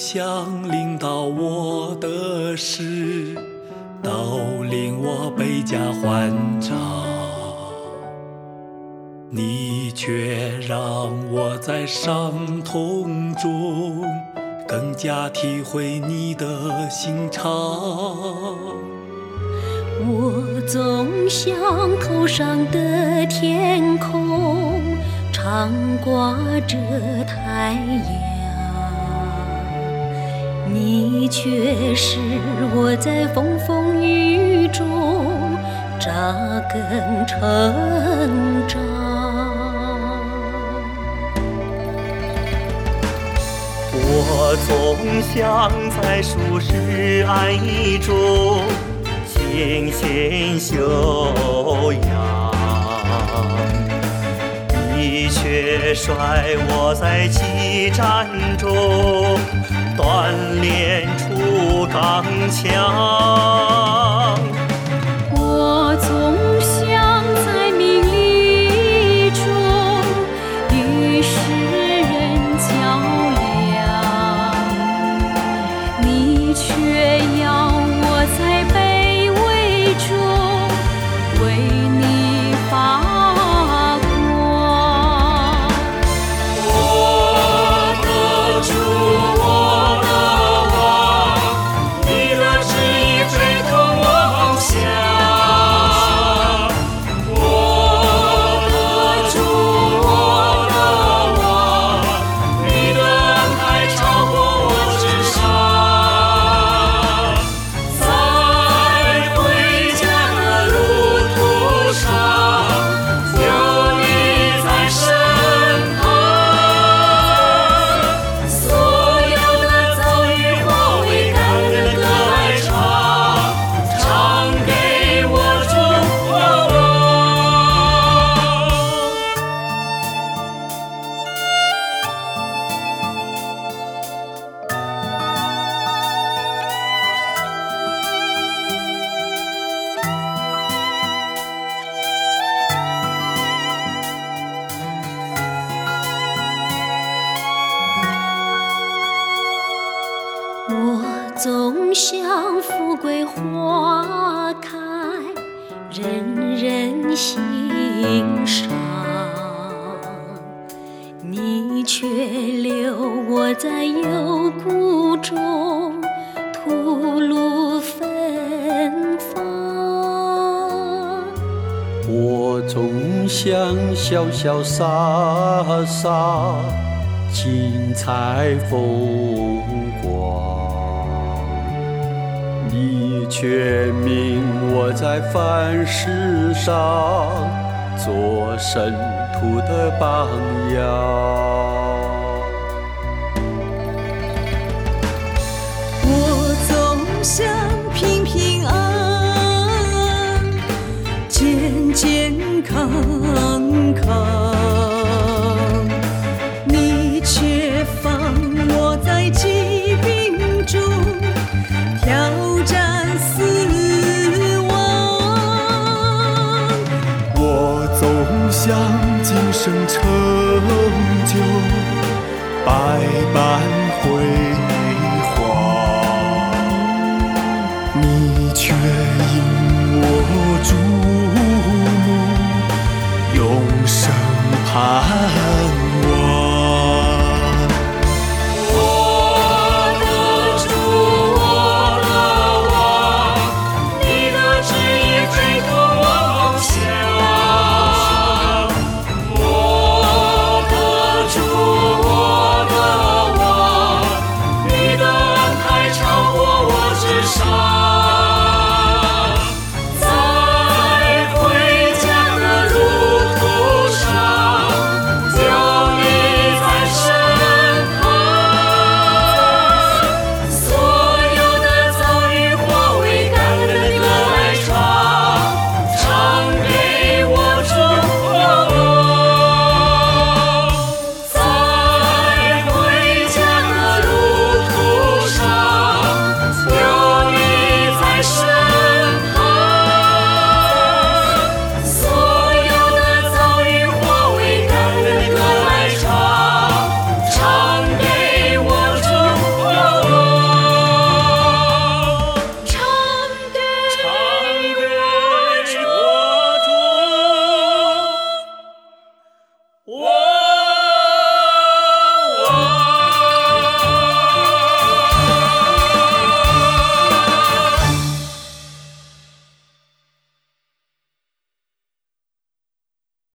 想领导我的事，都令我倍加欢畅。你却让我在伤痛中更加体会你的心肠。 我总想头上的天空常挂着太阳，你却是我在风风雨中扎根成长。 我总想在舒适安逸中渐渐修养，你却率我在激战中锻炼出刚强。 我总想在名利中与世人较量，你却要我在卑微中为你发光。 我的主，我的王，你的旨意非同妄想。我的主，我的王，你的安排超过我之上。在回家的路途上，有你在身旁，所有的遭遇化为感人的歌来唱，唱给我主我王。 我总想富贵花开，人人欣赏，你却留我在幽谷中吐露芬芳。 我总想潇潇洒洒，精彩风光，你却命我在凡事上做圣徒的榜样。 我总想平平安安，健健康康，你却放我在疾病中挑战死亡。 我总想今生成就百般辉煌，你却因我注目，永生盼